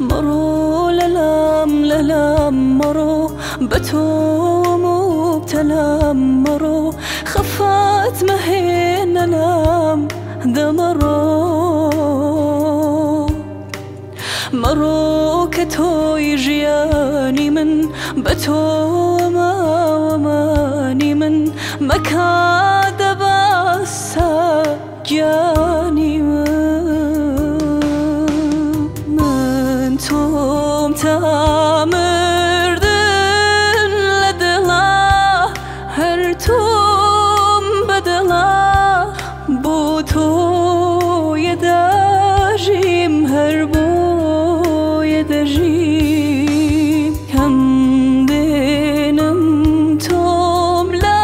مرو للم مرو بتو مبتلم مرو خفت مهين لم مرو كتوي جياني من بتو وماني من مكاد باسا جاني من توم تامردن لدلا هر توم بدلا بوتو يداجيم هر بو يداجيم كم دينم توم لا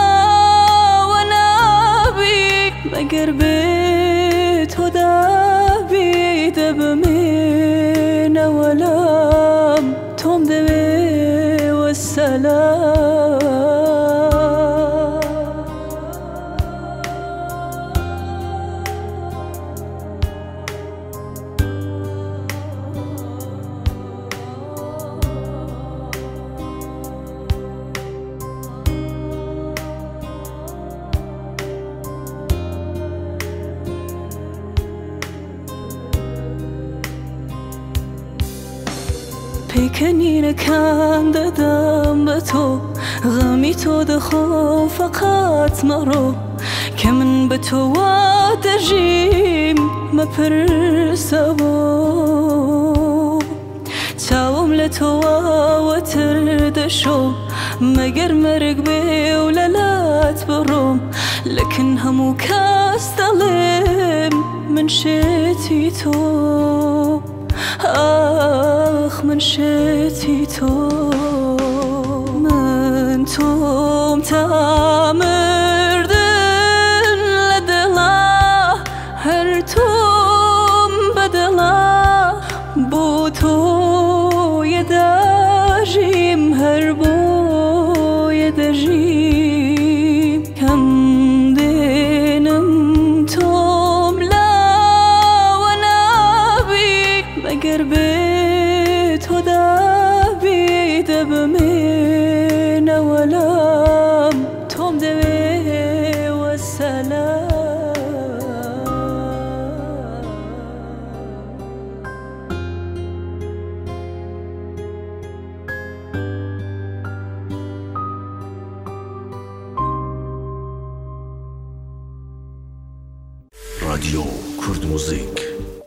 ونابي مگر بيتو دابي دبمين ولام توم دبي والسلام پیکنین کم دادم به تو غمی تو دخو فقط مرو که من به تو وادجیم مپرسبو تاوم لتو وتردشو مگر مرق بي وللات بروم لكن همو كاس ظلم من شتي تو آخ من شتي تو من توم تامردن لدلا هر توم بدلا بو تو يداجيم هر بو يداجيم كم دينم توم لا ونابي مگر بيتو دابي دبمين ولام توم دبي والسلام رادیو کرد موزیک